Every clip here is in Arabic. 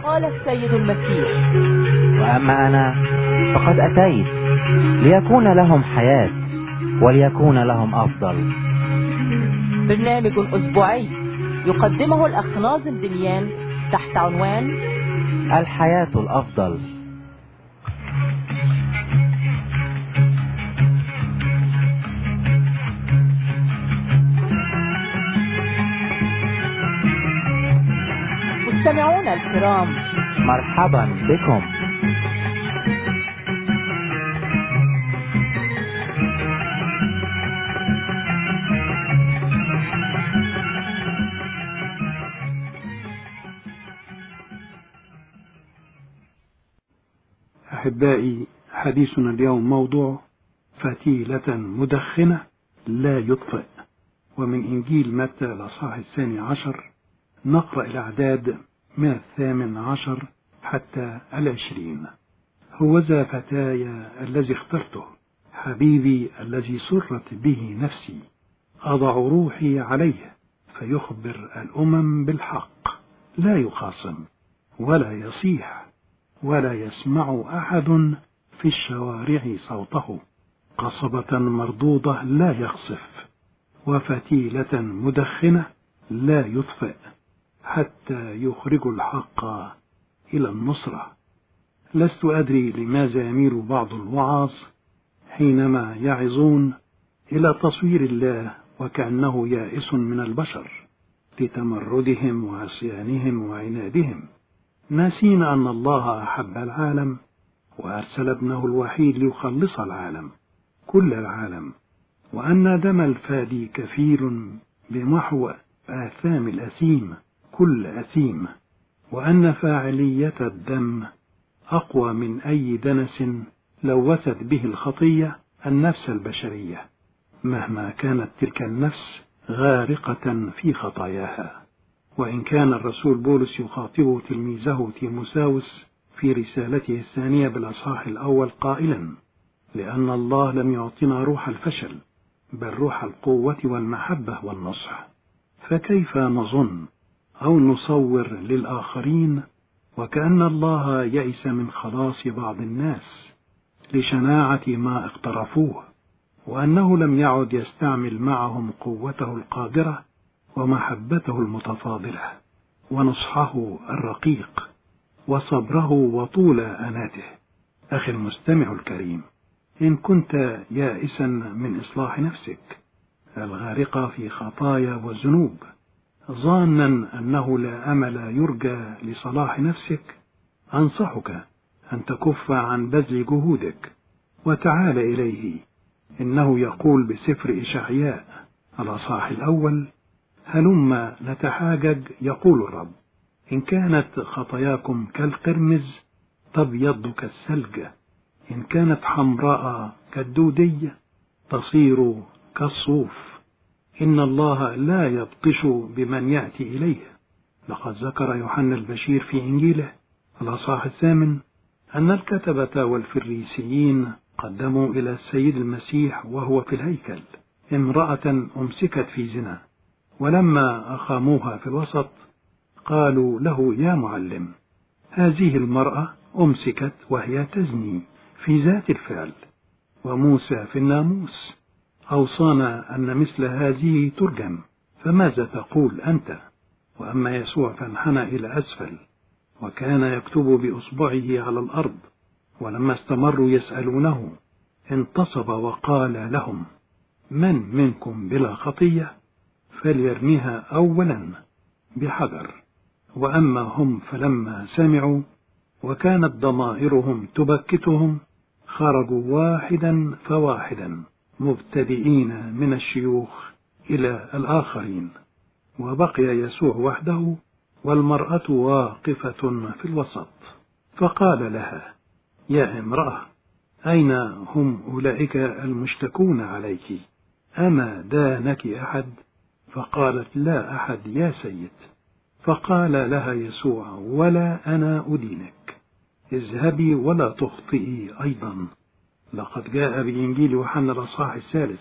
قال السيد المسيح: وأما أنا فقد أتيت ليكون لهم حياة وليكون لهم أفضل. برنامج أسبوعي يقدمه الأخ ناظم دميان تحت عنوان الحياة الأفضل. مستمعونا الكرام، مرحبا بكم. أحبائي، حديثنا اليوم موضوع فتيلة مدخنة لا يطفئ، ومن إنجيل متى الأصحاح 12 نقرأ الأعداد من 18 حتى 20. هوذا فتاي الذي اخترته، حبيبي الذي سرت به نفسي، أضع روحي عليه فيخبر الأمم بالحق، لا يخاصم ولا يصيح، ولا يسمع أحد في الشوارع صوته، قصبة مردودة لا يخصف، وفتيلة مدخنة لا يطفئ، حتى يخرج الحق إلى النصرة. لست أدري لماذا يميل بعض الوعاظ حينما يعظون إلى تصوير الله وكأنه يائس من البشر لتمردهم وعصيانهم وعنادهم، ناسين أن الله أحب العالم وأرسل ابنه الوحيد ليخلص العالم، كل العالم، وأن دم الفادي كفيل بمحو آثام الأثيم، كل أثيم، وأن فاعلية الدم أقوى من أي دنس لوثت به الخطية النفس البشرية، مهما كانت تلك النفس غارقة في خطاياها. وإن كان الرسول بولس يخاطب تلميذه تيموثاوس في رسالته الثانية بالأصحاح الأول قائلا: لأن الله لم يعطنا روح الفشل، بل روح القوة والمحبة والنصح، فكيف نظن أو نصور للآخرين وكأن الله يئس من خلاص بعض الناس لشناعة ما اقترفوه، وأنه لم يعد يستعمل معهم قوته القادرة ومحبته المتفاضلة ونصحه الرقيق وصبره وطول أناته. أخي المستمع الكريم، إن كنت يائسا من إصلاح نفسك الغارقة في خطايا وذنوب، ظانا أنه لا أمل يرجى لصلاح نفسك، أنصحك أن تكف عن بذل جهودك وتعال إليه. إنه يقول بسفر إشعياء الأصحاح الأول: هلم نتحاجج يقول الرب، إن كانت خطاياكم كالقرمز تبيض كالثلج، إن كانت حمراء كالدودي تصير كالصوف. إن الله لا يبطش بمن يأتي إليه. لقد ذكر يوحنا البشير في إنجيله الأصحاح 8 أن الكتبة والفريسيين قدموا إلى السيد المسيح وهو في الهيكل امرأة أمسكت في زنا، ولما أقاموها في الوسط قالوا له: يا معلم، هذه المرأة أمسكت وهي تزني في ذات الفعل، وموسى في الناموس أوصانا أن مثل هذه ترجم، فماذا تقول أنت؟ وأما يسوع فانحنى إلى أسفل وكان يكتب بإصبعه على الأرض، ولما استمروا يسألونه انتصب وقال لهم: من منكم بلا خطية فليرميها أولا بحجر. وأما هم فلما سمعوا وكانت ضمائرهم تبكتهم خرجوا واحدا فواحدا مبتدئين من الشيوخ إلى الآخرين، وبقي يسوع وحده والمرأة واقفة في الوسط، فقال لها: يا امرأة، أين هم أولئك المشتكون عليك؟ أما دانك أحد؟ فقالت: لا أحد يا سيد. فقال لها يسوع: ولا أنا أدينك، اذهبي ولا تخطئي أيضا. لقد جاء بإنجيل يوحنا الأصحاح 3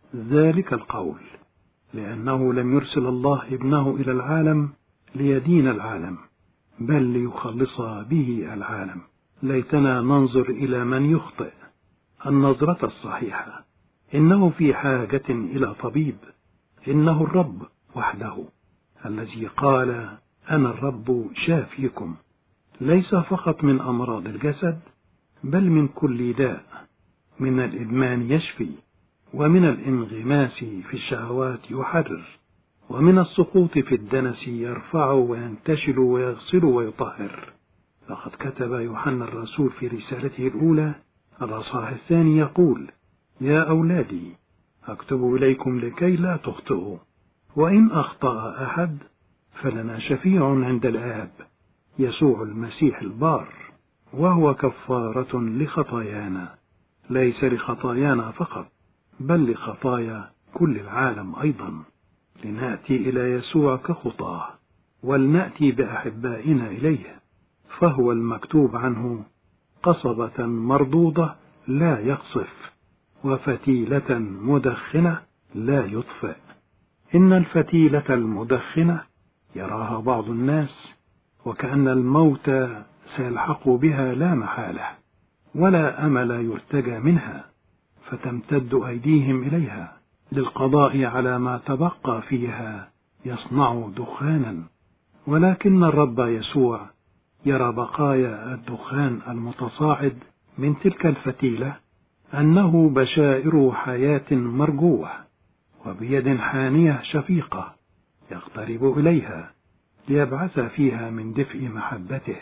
ذلك القول، لأنه لم يرسل الله ابنه إلى العالم ليدين العالم، بل ليخلص به العالم. ليتنا ننظر إلى من يخطئ النظرة الصحيحة. إنه في حاجة إلى طبيب، إنه الرب وحده الذي قال: أنا الرب شافيكم، ليس فقط من أمراض الجسد، بل من كل داء. من الإدمان يشفي، ومن الانغماس في الشهوات يحرر، ومن السقوط في الدنس يرفع وينتشل ويغسل ويطهر. لقد كتب يوحنا الرسول في رسالته الأولى الأصحاح 2 يقول: يا أولادي، أكتب إليكم لكي لا تخطئوا، وإن أخطأ أحد فلنا شفيع عند الآب، يسوع المسيح البار، وهو كفارة لخطايانا، ليس لخطايانا فقط، بل لخطايا كل العالم أيضا. لنأتي إلى يسوع كخطاه، ولنأتي بأحبائنا إليه، فهو المكتوب عنه: قصبة مردودة لا يقصف، وفتيلة مدخنة لا يطفئ. إن الفتيلة المدخنة يراها بعض الناس وكأن الموت سيلحق بها لا محالة، ولا أمل يرتجى منها، فتمتد أيديهم إليها للقضاء على ما تبقى فيها، يصنع دخانا. ولكن الرب يسوع يرى بقايا الدخان المتصاعد من تلك الفتيلة أنه بشائر حياة مرجوة، وبيد حانية شفيقة يقترب إليها ليبعث فيها من دفء محبته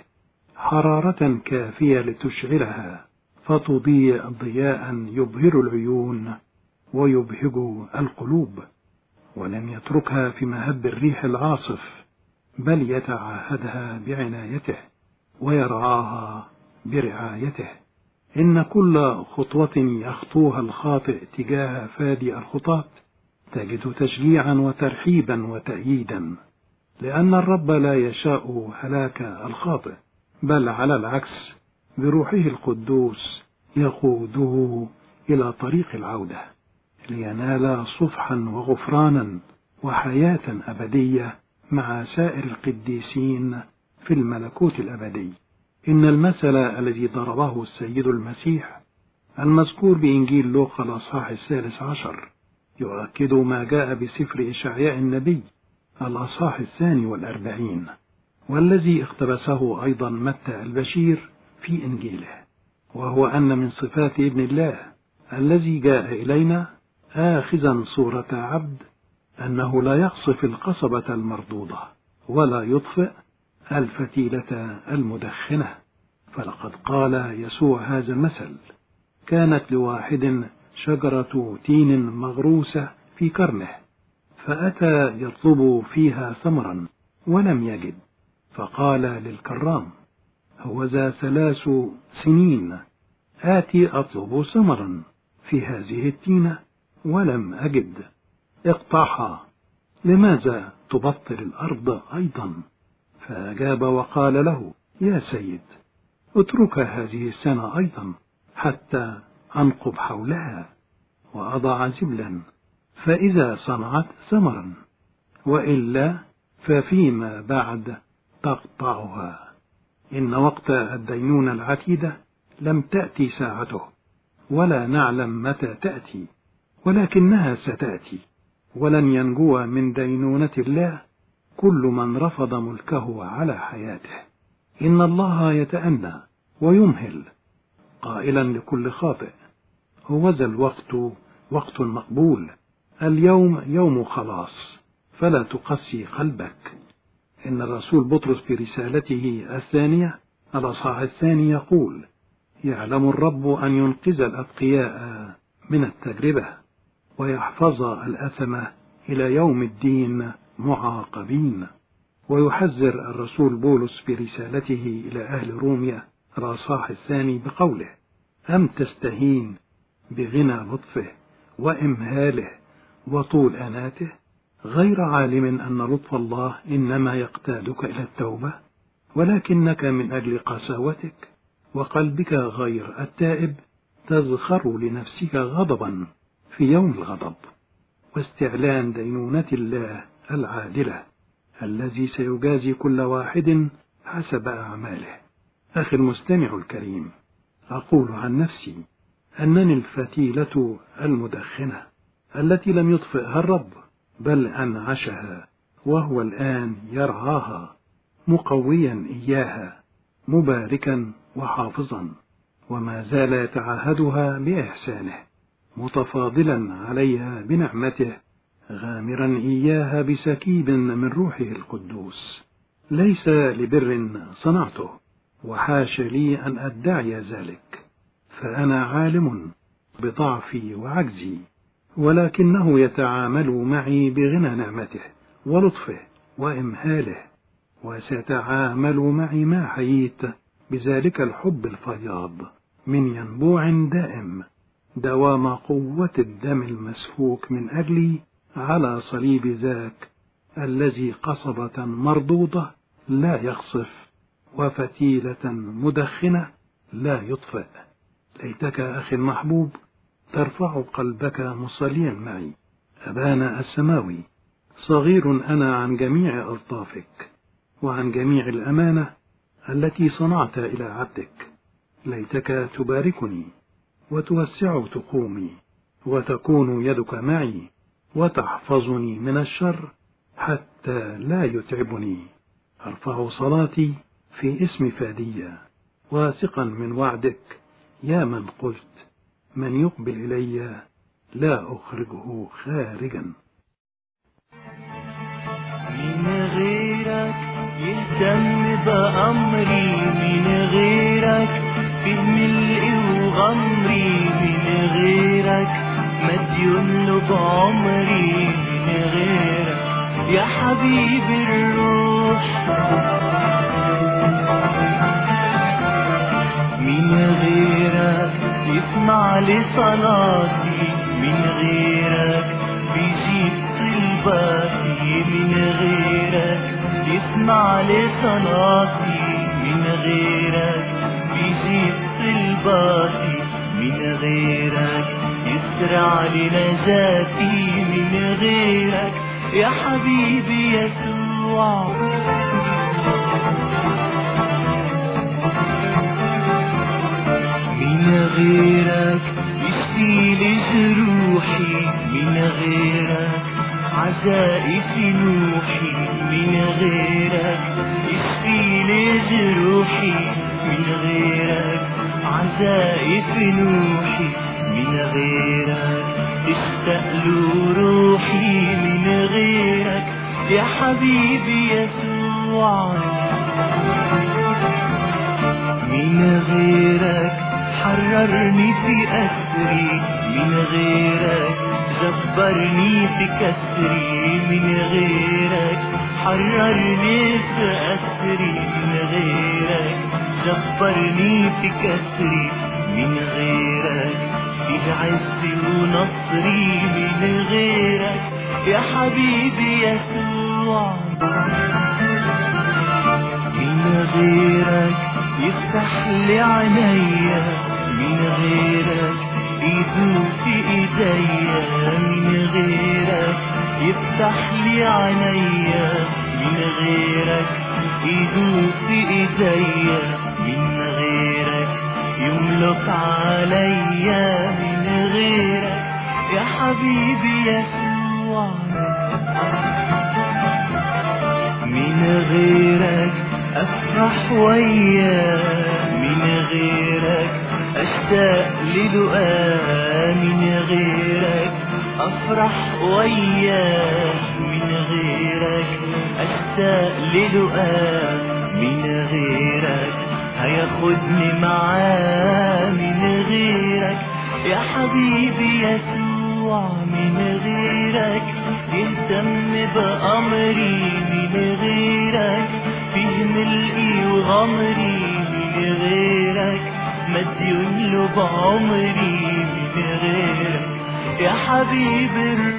حرارة كافية لتشعلها، فتضيء ضياء يبهر العيون ويبهج القلوب. ولن يتركها في مهب الريح العاصف، بل يتعاهدها بعنايته ويرعاها برعايته. إن كل خطوة يخطوها الخاطئ تجاه فادي الخطاة تجد تشجيعا وترحيبا وتأييدا، لأن الرب لا يشاء هلاك الخاطئ، بل على العكس بروحه القدوس يقوده إلى طريق العودة لينال صفحا وغفرانا وحياة أبدية مع سائر القديسين في الملكوت الأبدي. إن المثل الذي ضربه السيد المسيح المذكور بإنجيل لوقا الأصحاح 13 يؤكد ما جاء بسفر إشعياء النبي الأصحاح 42، والذي اقتبسه أيضا متى البشير في إنجيله، وهو أن من صفات ابن الله الذي جاء إلينا آخذا صورة عبد أنه لا يقصف القصبة المردودة ولا يطفئ الفتيلة المدخنة. فلقد قال يسوع هذا المثل: كانت لواحد شجرة تين مغروسة في كرمه، فأتى يطلب فيها ثمرا ولم يجد، فقال للكرام: هوذا 3 سنين آتي أطلب ثمرا في هذه التينة ولم أجد، اقطعها، لماذا تبطل الأرض أيضا؟ فأجاب وقال له: يا سيد، اترك هذه السنة أيضا حتى أنقب حولها وأضع زبلا، فإذا صنعت ثمرا، وإلا ففيما بعد تقطعها. إن وقت الدينونة العتيدة لم تأتي ساعته، ولا نعلم متى تأتي، ولكنها ستأتي، ولن ينجو من دينونة الله كل من رفض ملكه على حياته. إن الله يتأنى ويمهل، قائلا لكل خاطئ: هوذا الوقت وقت مقبول، اليوم يوم خلاص، فلا تقسي قلبك. إن الرسول بطرس في رسالته 2 الأصحاح 2 يقول: يعلم الرب أن ينقذ الأتقياء من التجربة، ويحفظ الأثمة إلى يوم الدين معاقبين. ويحذر الرسول بولس في رسالته إلى أهل روميا الأصحاح 2 بقوله: أم تستهين بغنى لطفه وإمهاله وطول أناته، غير عالم أن لطف الله إنما يقتادك إلى التوبة، ولكنك من أجل قساوتك وقلبك غير التائب تزخر لنفسك غضبا في يوم الغضب واستعلان دينونة الله العادلة، الذي سيجازي كل واحد حسب أعماله. أخي المستمع الكريم، أقول عن نفسي أنني الفتيلة المدخنة التي لم يطفئها الرب، بل أنعشها، وهو الآن يرعاها، مقويا إياها، مباركا وحافظا، وما زال يتعهدها بإحسانه، متفاضلا عليها بنعمته، غامرا إياها بسكيب من روحه القدوس. ليس لبر صنعته، وحاش لي أن أدعي ذلك، فأنا عالم بضعفي وعجزي، ولكنه يتعامل معي بغنى نعمته ولطفه وإمهاله، وسيتعامل معي ما حييت بذلك الحب الفياض من ينبوع دائم، دوام قوة الدم المسفوك من أجلي على صليب ذاك الذي قصبة مردودة لا يخصف، وفتيلة مدخنة لا يطفئ. ليتك أخي المحبوب ترفع قلبك مصليا معي: أبانا السماوي، صغير أنا عن جميع ألطافك وعن جميع الأمانة التي صنعت إلى عبدك. ليتك تباركني وتوسع تقومي، وتكون يدك معي وتحفظني من الشر حتى لا يتعبني. أرفع صلاتي في اسم فادية، واثقا من وعدك يا من قلت: من يقبل إلي لا أخرجه خارجا. من غيرك يهتم بأمري، من غيرك في ملئي وغمري، من غيرك مديون له بعمري، من غيرك يا حبيبي الروح، من غيرك يسمع لي صلاتي، من غيرك بيجيب طلباتي، من غيرك يسمع لي صلاتي، من غيرك بيجيب طلباتي، من غيرك يسرع لي نجاتي، من غيرك يا حبيبي يسوع. من غيرك يشفي لي جروحي، من غيرك عزائي في نوحي، من غيرك يشفي لي جروحي، من غيرك عزائي في نوحي، من غيرك تشتاق له روحي، من غيرك يا حبيبي يسوع. من غيرك حررني في أسري، من غيرك جبرني في كسري، من غيرك حررني في أسري، من غيرك جبرني في كسري، من غيرك في عزي ونصري، من غيرك يا حبيبي يسوع. من غيرك يفتح لي عينيا، من غيرك يدوب في ايديا، من غيرك يفتح لي عينيا، من غيرك يدوب في ايديا، من غيرك يملك عليا، من غيرك يا حبيبي يسوع. من غيرك أفرح وياه، من غيرك أشتاق للقاه، من غيرك أفرح وياه، من غيرك أشتاق للقاه، من غيرك هياخدني معاه، من غيرك يا حبيبي يسوع. من غيرك يهتم بأمري، من غيرك فيه ملئي وغمري، من غيرك مديون له بعمري، من غيرك يا حبيبي